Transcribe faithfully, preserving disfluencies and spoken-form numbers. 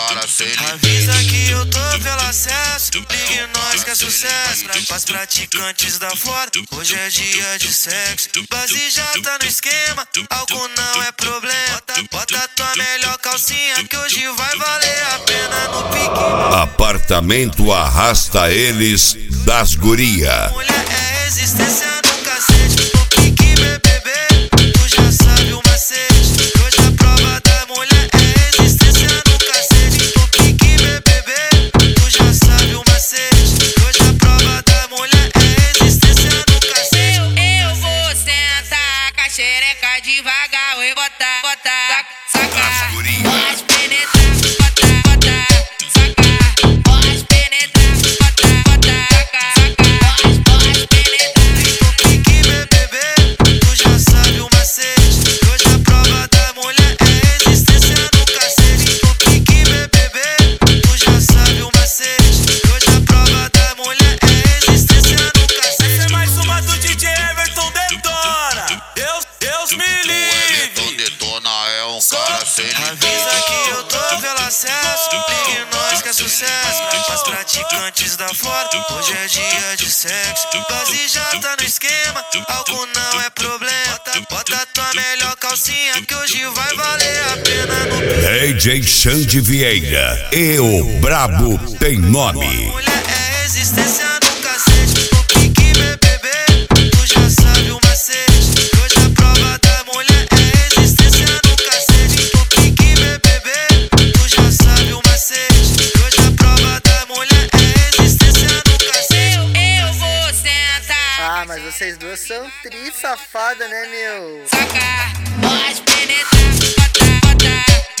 cara sem limite. Avisa que eu tô pelo acesso, ligue nós que é sucesso. Pra pras praticantes da foda, hoje é dia de sexo. Base já tá no esquema, álcool não é problema. Bota, bota tua melhor calcinha que hoje vai valer a pena no pique. Apartamento arrasta eles das guria. Mulher é resistência no cacete, no pique B B B, tu já sabe o macete. Hoje a prova da mulher é resistência no cacete, no pique B B B, tu já sabe o macete. Hoje a prova da mulher é resistência no cacete. Eu, eu vou sentar com a xereca devagar, vou botar, botar, sacar, pode penetrar, botar, botar, sacar, pode penetrar, botar, botar, sacar, sacar, pode penetrar. No pique B B B, tu já sabe o macete. Hoje a prova da mulher é resistência no cacete. No pique B B B, tu já sabe o macete. Hoje a prova da mulher é resistência no cacete. Essa é mais uma do D J Everton Detona. Deus, Deus me O Everton livre. Detona é um cara sem limite. Avisa que eu tô pelo acesso, ligue nós que é sucesso. Pra pras praticantes da foda, hoje é dia de sexo. Base já tá no esquema, álcool não é problema. Bota, bota tua melhor calcinha que hoje vai valer a pena no pique. D J Xande Vieira e o Brabo tem nome. Mulher é resistência no cacete, no pique B B B, tu já sabe o macete. Hoje a prova da mulher é resistência no cacete, no pique B B B, tu já sabe o macete. Hoje a prova da mulher é resistência no cacete. Eu, eu vou sentar, Ah, mas vocês duas são tri safada, né, meu? sacar, pode penetrar, botar, botar,